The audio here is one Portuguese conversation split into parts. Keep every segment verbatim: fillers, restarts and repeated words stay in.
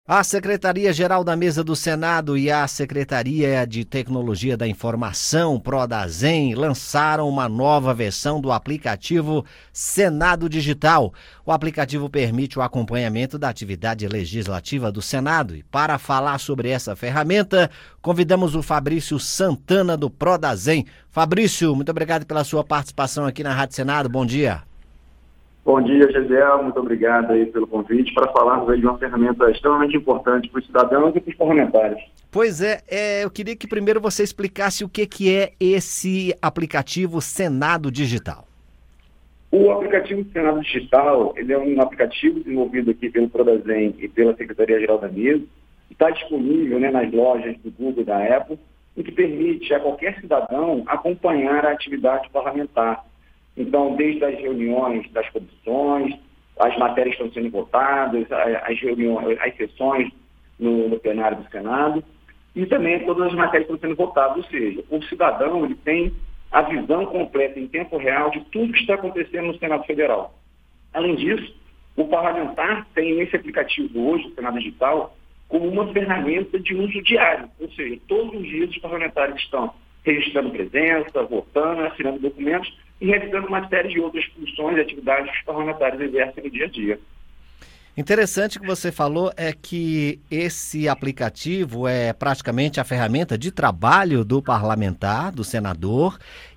A Secretaria-Geral da Mesa do Senado e a Secretaria de Tecnologia da Informação, Prodazem, lançaram uma nova versão do aplicativo Senado Digital. O aplicativo permite o acompanhamento da atividade legislativa do Senado. E para falar sobre essa ferramenta, convidamos o Fabrício Santana do Prodazem. Fabrício, muito obrigado pela sua participação aqui na Rádio Senado. Bom dia. Bom dia, Gisele. Muito obrigado aí pelo convite para falarmos aí de uma ferramenta extremamente importante para os cidadãos e para os parlamentares. Pois é, é, eu queria que primeiro você explicasse o que, que é esse aplicativo Senado Digital. O aplicativo Senado Digital, ele é um aplicativo desenvolvido aqui pelo Prodazem e pela Secretaria-Geral da Mesa, que está disponível, né, nas lojas do Google e da Apple, e que permite a qualquer cidadão acompanhar a atividade parlamentar. Então, desde as reuniões das comissões, as matérias que estão sendo votadas, as reuniões, as sessões no, no plenário do Senado, e também todas as matérias que estão sendo votadas. Ou seja, o cidadão ele tem a visão completa em tempo real de tudo que está acontecendo no Senado Federal. Além disso, o parlamentar tem esse aplicativo hoje, o Senado Digital, como uma ferramenta de uso diário. Ou seja, todos os dias os parlamentares estão registrando presença, votando, assinando documentos e realizando uma série de outras funções e atividades que os parlamentares exercem no dia a dia. Interessante que você falou é que esse aplicativo é praticamente a ferramenta de trabalho do parlamentar, do senador,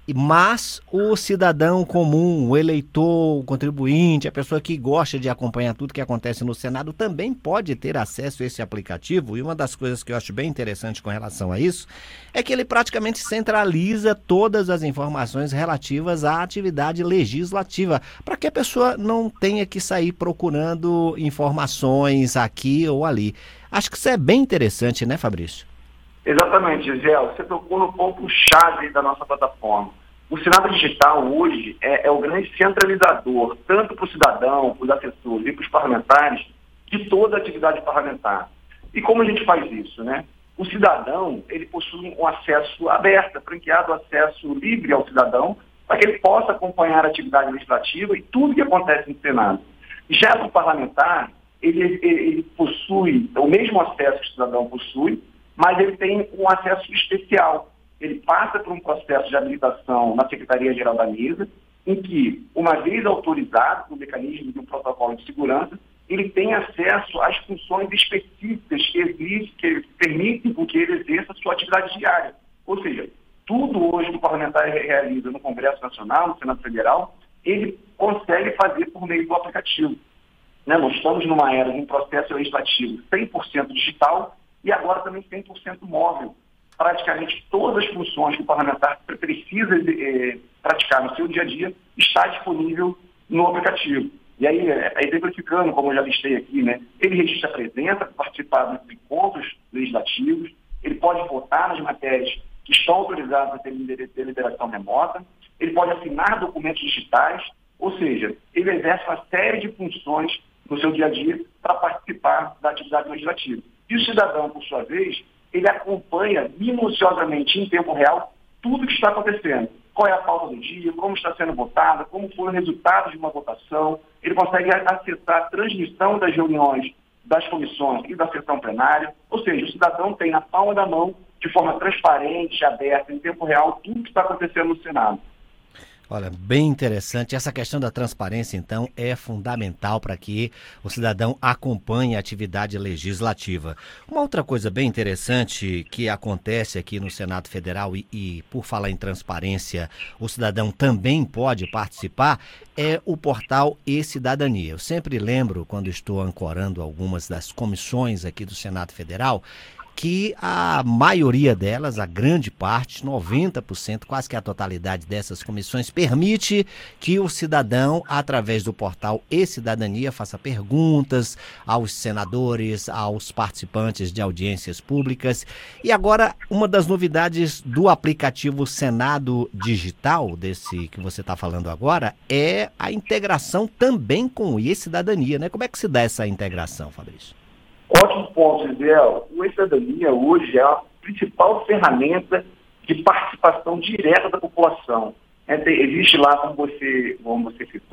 mas o cidadão comum, o eleitor, o contribuinte, a pessoa que gosta de acompanhar tudo que acontece no Senado também pode ter acesso a esse aplicativo. E uma das coisas que eu acho bem interessante com relação a isso é que ele praticamente centraliza todas as informações relativas à atividade legislativa, para que a pessoa não tenha que sair procurando informações aqui ou ali. Acho que isso é bem interessante, né, Fabrício? Exatamente, Gisele. Você tocou no ponto-chave da nossa plataforma. O Senado Digital hoje é, é o grande centralizador, tanto para o cidadão, para os assessores e para os parlamentares, de toda a atividade parlamentar. E como a gente faz isso, né? O cidadão, ele possui um acesso aberto, franqueado acesso livre ao cidadão, para que ele possa acompanhar a atividade legislativa e tudo que acontece no Senado. Já para o parlamentar, ele, ele, ele possui o mesmo acesso que o cidadão possui, mas ele tem um acesso especial. Ele passa por um processo de habilitação na Secretaria-Geral da Mesa, em que, uma vez autorizado por mecanismo de um protocolo de segurança, ele tem acesso às funções específicas que existem, que permitem que ele exerça a sua atividade diária. Ou seja, tudo hoje que o parlamentar realiza no Congresso Nacional, no Senado Federal, ele consegue fazer por meio do aplicativo. Né? Nós estamos numa era de um processo legislativo cem por cento digital, e agora também cem por cento móvel. Praticamente todas as funções que o parlamentar precisa eh, praticar no seu dia a dia está disponível no aplicativo. E aí, eh, exemplificando, como eu já listei aqui, né, ele registra a presença, participar dos encontros legislativos, ele pode votar nas matérias que estão autorizadas a ter deliberação remota, ele pode assinar documentos digitais, ou seja, ele exerce uma série de funções no seu dia a dia para participar da atividade legislativa. E o cidadão, por sua vez, ele acompanha minuciosamente, em tempo real, tudo que está acontecendo. Qual é a pauta do dia, como está sendo votada, como foram os resultados de uma votação. Ele consegue acessar a transmissão das reuniões das comissões e da sessão plenária. Ou seja, o cidadão tem na palma da mão, de forma transparente, aberta, em tempo real, tudo que está acontecendo no Senado. Olha, bem interessante. Essa questão da transparência, então, é fundamental para que o cidadão acompanhe a atividade legislativa. Uma outra coisa bem interessante que acontece aqui no Senado Federal e, e por falar em transparência, o cidadão também pode participar, é o portal E-Cidadania. Eu sempre lembro, quando estou ancorando algumas das comissões aqui do Senado Federal, que a maioria delas, a grande parte, noventa por cento, quase que a totalidade dessas comissões, permite que o cidadão, através do portal E-Cidadania, faça perguntas aos senadores, aos participantes de audiências públicas. E agora, uma das novidades do aplicativo Senado Digital, desse que você está falando agora, é a integração também com o E-Cidadania, né? Como é que se dá essa integração, Fabrício? Ótimo ponto, Gisele. O E-Cidadania hoje é a principal ferramenta de participação direta da população. É, existe lá, como você, como você citou,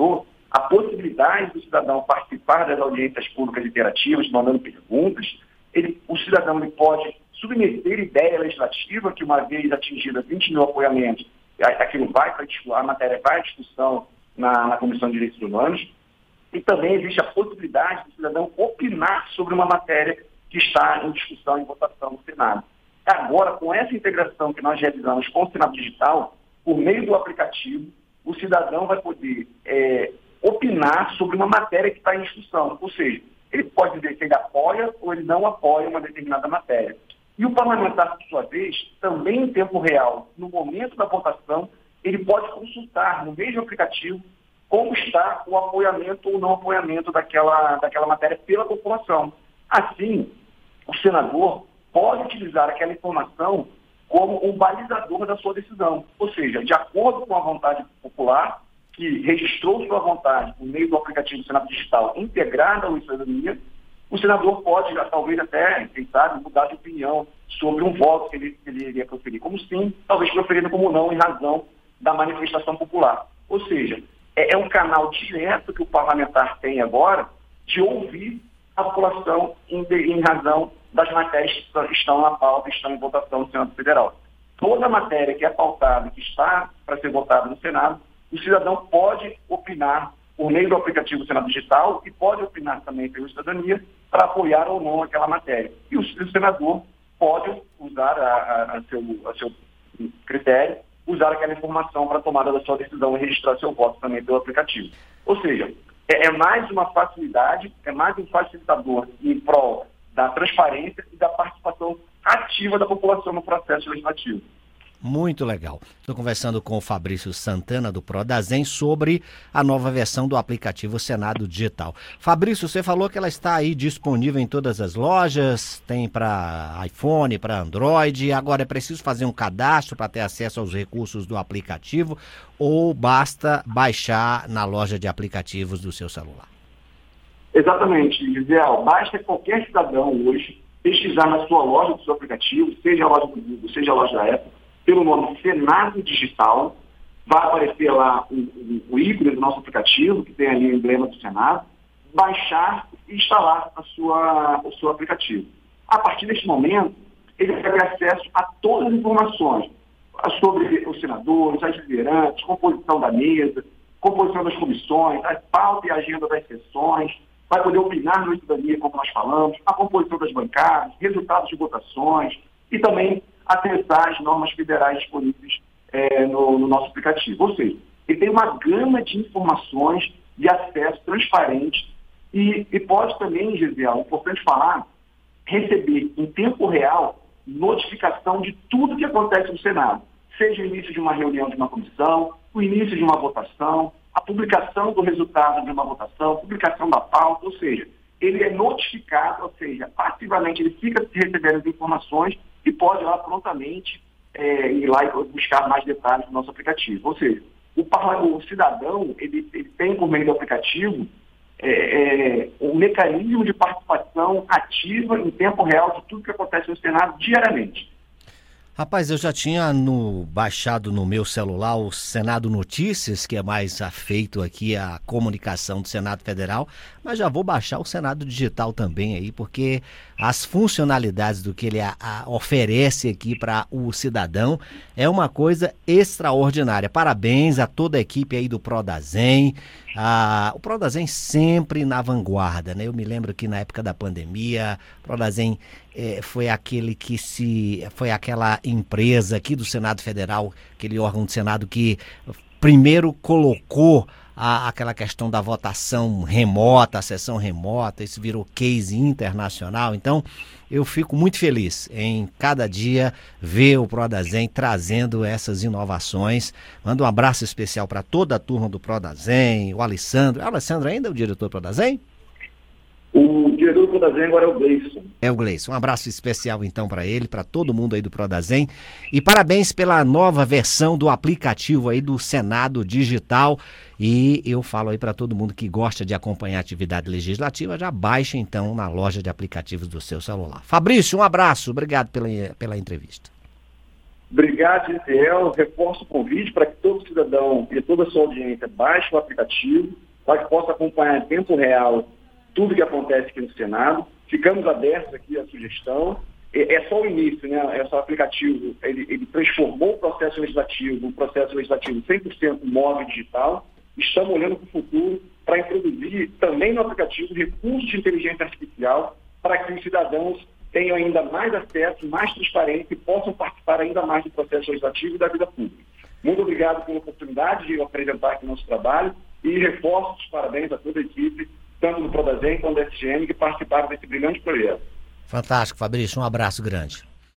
a possibilidade do cidadão participar das audiências públicas interativas, mandando perguntas. Ele, o cidadão ele pode submeter ideia legislativa, que uma vez atingida vinte mil apoiamentos, aquilo vai para discussão, a matéria vai à discussão na, na Comissão de Direitos Humanos. E também existe a possibilidade do cidadão opinar sobre uma matéria que está em discussão e votação no Senado. Agora, com essa integração que nós realizamos com o Senado Digital, por meio do aplicativo, o cidadão vai poder é, opinar sobre uma matéria que está em discussão. Ou seja, ele pode dizer que ele apoia ou ele não apoia uma determinada matéria. E o parlamentar, por sua vez, também em tempo real, no momento da votação, ele pode consultar no mesmo aplicativo como está o apoiamento ou não apoiamento daquela, daquela matéria pela população. Assim, o senador pode utilizar aquela informação como um balizador da sua decisão. Ou seja, de acordo com a vontade popular, que registrou sua vontade por meio do aplicativo do Senado Digital integrado ao cidadania, o senador pode, talvez até, quem sabe, mudar de opinião sobre um voto que ele, que ele iria proferir como sim, talvez proferindo como não, em razão da manifestação popular. Ou seja, é, é um canal direto que o parlamentar tem agora de ouvir a população em, em razão das matérias que estão na pauta, estão em votação no Senado Federal. Toda matéria que é pautada, que está para ser votada no Senado, o cidadão pode opinar por meio do aplicativo do Senado Digital e pode opinar também pela cidadania para apoiar ou não aquela matéria. E o, o senador pode usar a, a, a, seu, a seu critério, usar aquela informação para a tomada da sua decisão e registrar seu voto também pelo aplicativo. Ou seja, é, é mais uma facilidade, é mais um facilitador em prol da transparência e da participação ativa da população no processo legislativo. Muito legal. Estou conversando com o Fabrício Santana, do Prodazem, sobre a nova versão do aplicativo Senado Digital. Fabrício, você falou que ela está aí disponível em todas as lojas, tem para iPhone, para Android. Agora é preciso fazer um cadastro para ter acesso aos recursos do aplicativo ou basta baixar na loja de aplicativos do seu celular? Exatamente, Gisele. Basta qualquer cidadão hoje pesquisar na sua loja do seu aplicativo, seja a loja do Google, seja a loja da Apple, pelo nome Senado Digital, vai aparecer lá o, o, o ícone do nosso aplicativo, que tem ali o emblema do Senado, baixar e instalar a sua, o seu aplicativo. A partir deste momento, ele vai ter acesso a todas as informações sobre os senadores, as lideranças, composição da mesa, composição das comissões, a pauta e a agenda das sessões, vai poder opinar no cidadania, como nós falamos, a composição das bancadas, resultados de votações e também acessar as normas federais disponíveis é, no, no nosso aplicativo. Ou seja, ele tem uma gama de informações de acesso transparente e, e pode também, Gisele, é importante falar, receber em tempo real notificação de tudo que acontece no Senado, seja o início de uma reunião de uma comissão, o início de uma votação, a publicação do resultado de uma votação, publicação da pauta, ou seja, ele é notificado, ou seja, passivamente ele fica recebendo as informações e pode lá prontamente é, ir lá e buscar mais detalhes no nosso aplicativo. Ou seja, o, o cidadão, ele, ele tem por meio do aplicativo é, é, um mecanismo de participação ativa em tempo real de tudo que acontece no Senado diariamente. Rapaz, eu já tinha no, baixado no meu celular o Senado Notícias, que é mais afeito aqui à comunicação do Senado Federal, mas já vou baixar o Senado Digital também aí, porque as funcionalidades do que ele a, a, oferece aqui para o cidadão é uma coisa extraordinária. Parabéns a toda a equipe aí do Prodazem. Ah, o Prodazem sempre na vanguarda, né? Eu me lembro que na época da pandemia, o Prodazem eh, foi aquele que se... foi aquela empresa aqui do Senado Federal, aquele órgão do Senado que primeiro colocou a, aquela questão da votação remota, a sessão remota, isso virou case internacional. Então, eu fico muito feliz em cada dia ver o Prodazem trazendo essas inovações. Mando um abraço especial para toda a turma do Prodazem, o Alessandro. É o Alessandro ainda, o diretor do Prodazem? O diretor do Prodazem agora é o Gleison. É o Gleison. Um abraço especial então para ele, para todo mundo aí do Prodazem. E parabéns pela nova versão do aplicativo aí do Senado Digital. E eu falo aí para todo mundo que gosta de acompanhar a atividade legislativa, já baixa então na loja de aplicativos do seu celular. Fabrício, um abraço. Obrigado pela, pela entrevista. Obrigado, Gisele. Reforço o convite para que todo cidadão e toda a sua audiência baixe o aplicativo, para que possa acompanhar em tempo real tudo que acontece aqui no Senado. Ficamos abertos aqui à sugestão. É só o início, né? É só o aplicativo, ele, ele transformou o processo legislativo, um processo legislativo cem por cento móvel e digital. Estamos olhando para o futuro para introduzir também no aplicativo recursos de inteligência artificial para que os cidadãos tenham ainda mais acesso, mais transparência e possam participar ainda mais do processo legislativo e da vida pública. Muito obrigado pela oportunidade de apresentar aqui o nosso trabalho e reforço os parabéns a toda a equipe, tanto do Prodasem quanto do S G M, que participaram desse brilhante projeto. Fantástico, Fabrício. Um abraço grande.